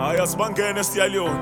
Aya sibangene siyaliyona.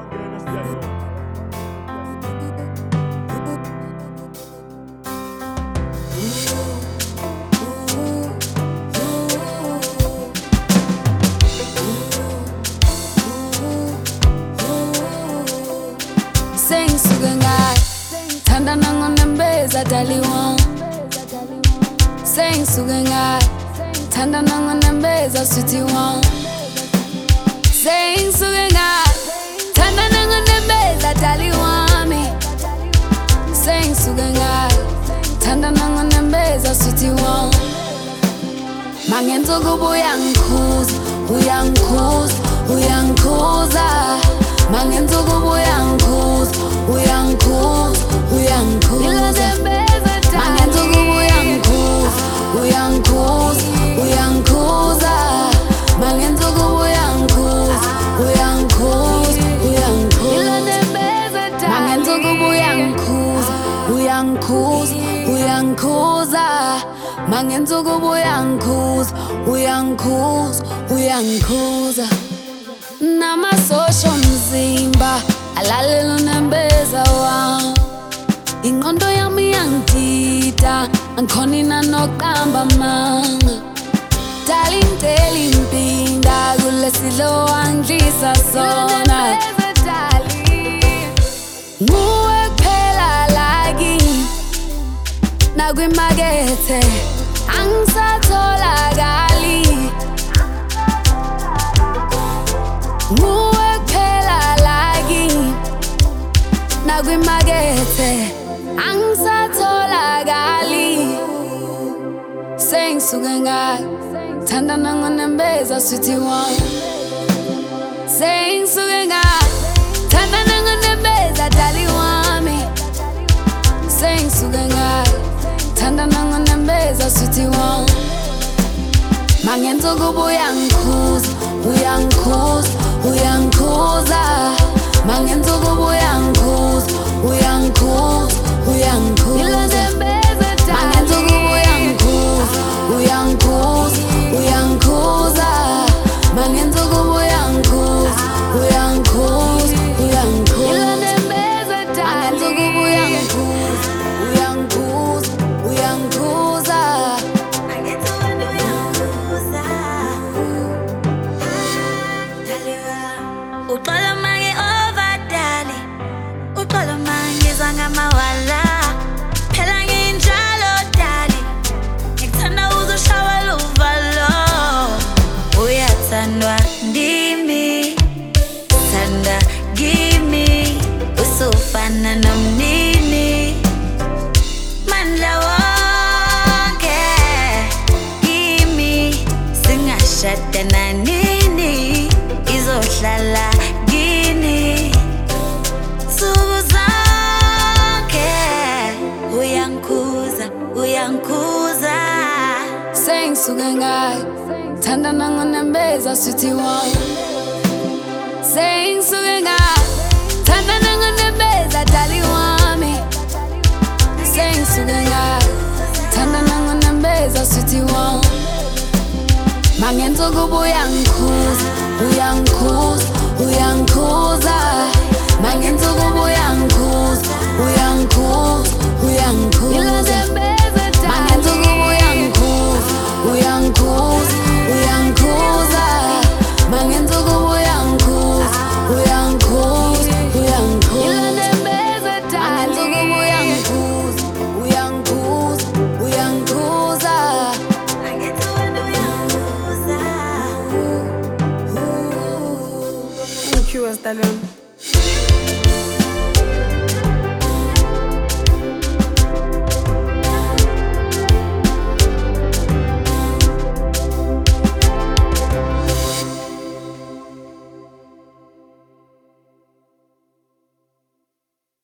Sengisuke ngayo thandana ngonembeza daliwa. Sengisuke ngayo thandana ngonembeza sweetie one. Sengisuke ngayo thandana ngonembeza daliwa mi. Sengisuke ngayo thandana ngonembeza sweetie one. Mangenza kuba uyangikhuza, uyangikhuza, uyangikhuza. Mangenza kuba uyangikhuza, uyangikhuza, uyangikhuza. Mangenza kuba uyangikhuza, uyangikhuza, uyangikhuza. Mangenza kuba uyangikhuza, uyangikhuza, uyangikhuza. Mangenza kuba uyangikhuza, uyangikhuza, uyangikhuza. Mangenza kuba uyangikhuza, uyangikhuza, uyangikhuza. Namasosha omzimba alalela unembeza wami. Ingqondo yami iyangidida, angikhoni nanokuqamba amanga. Darling tell impinda kulesidlo wangidlisa sona. Nguwe kuphela lakini nakwimakethe angisatholakali. Nguwe kuphela lakini nakwimakethe angisatholakali. Sengisuke ngayo thandana ngonembeza sweetie one. Sengisuke ngayo thandana ngonembeza dali wami. Sengisuke ngayo thandana ngonembeza sweetie one. Mangenza kuba uyangikhuza, uyangikhuza, uyangikhuza. Mangenza kuba uyangikhuza, uyangikhuza, uyangikhuza. Mangenza kuba uyangikhuza, uyangikhuza, uyangikhuza. Mangenza kuba uyangikhuza, uyangikhuza, uyangikhuza. Mangenza kuba uyangikhuza, uyangikhuza, uyangikhuza. Uxolo mange overdali, uxolo mange zangamawala. Phela nginjalo dali, ngikuthanda uzoshawela uvalo. Uyathandwa ndimi, thanda kimi, usufana nomnini. Mandla wonke kimi, singashada nanini, izohlala kini suku zonke. Uyangikhuza, uyangikhuza. Sengisuke ngayo thandana ngonembeza sweetie one. Sengisuke ngayo thandana ngonembeza dali wami. Sengisuke ngayo thandana ngonembeza sweetie one. Mangenza kuba uyangikhuza, uyangikhuza, uyangikhuza. Mangenza kuba uyangikhuza, uyangikhuza, uyangikhuza. Mangenza kuba uyangikhuza, uyangikhuza, uyangikhuza. Mangenza kuba uyangikhuza, uyangikhuza, uyangikhuza. Mangenza kuba uyangikhuza, uyangikhuza, uyangikhuza. Thank you, Astalon.